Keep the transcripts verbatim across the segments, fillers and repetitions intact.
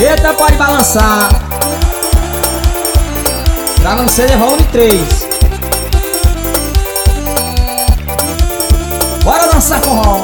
Eita, pode balançar. Gravando C D volume três. Bora dançar forró.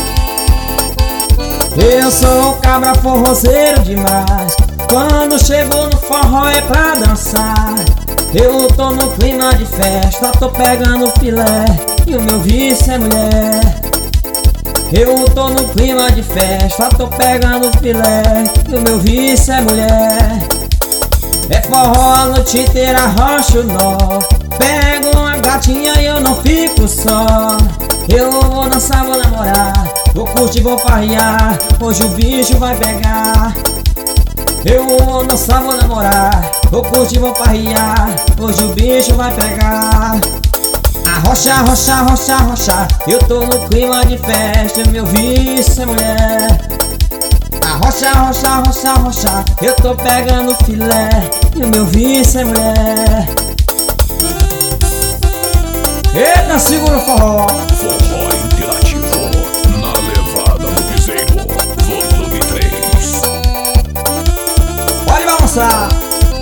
Eu sou um cabra forrozeiro demais. Quando chego no forró é pra dançar. Eu tô no clima de festa, tô pegando filé e o meu vício é mulher. Eu tô no clima de festa, tô pegando filé e o meu vício é mulher. É forró a noite inteira, rocha o nó. Pego uma gatinha e eu não fico só. Eu vou dançar, vou namorar, vou curtir, vou farrear. Hoje o bicho vai pegar. Eu vou dançar, vou namorar, vou curtir, vou farrear. Hoje o bicho vai pegar. Arrocha, arrocha, arrocha, arrocha. Eu tô no clima de festa, meu vício é mulher. Arrocha, arrocha, arrocha, arrocha. Eu tô pegando filé e o meu vício é mulher. Eita, segura o forró. Forró interativo na levada do piseiro, volume três. Pode balançar.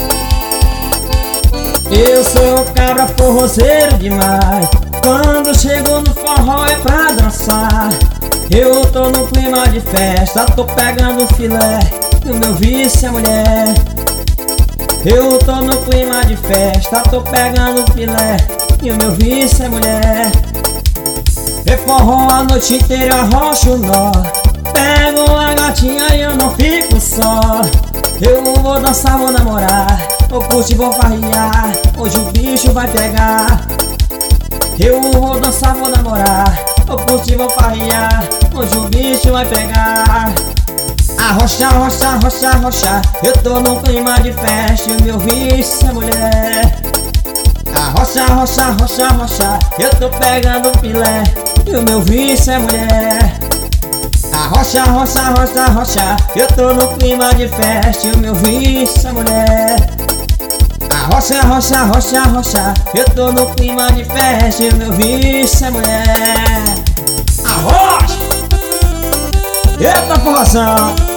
Eu sou cabra forrozeiro demais. Quando chego no forró é pra dançar. Eu tô no clima de festa, tô pegando filé e o meu vício é mulher. Eu tô no clima de festa, tô pegando filé e o meu vício é mulher. É forró a noite inteira, arrocha o nó. Pego a gatinha e eu não fico só. Eu vou dançar, vou namorar, vou curtir, vou farrear. Hoje o bicho vai pegar. Eu vou dançar, vou namorar, vou curtir, vou farrear. Hoje o bicho vai pegar. Arrocha, arrocha, arrocha, arrocha. Eu tô no clima de festa e o meu vício é mulher. Arrocha, arrocha, arrocha, arrocha. Eu tô pegando filé e o meu vício é mulher. Arrocha, arrocha, arrocha, arrocha. Eu tô no clima de festa e o meu vício é mulher. Arrocha, arrocha, arrocha, arrocha. Eu tô no clima de festa e o meu vício é mulher. Arrocha! Eita, forrozão!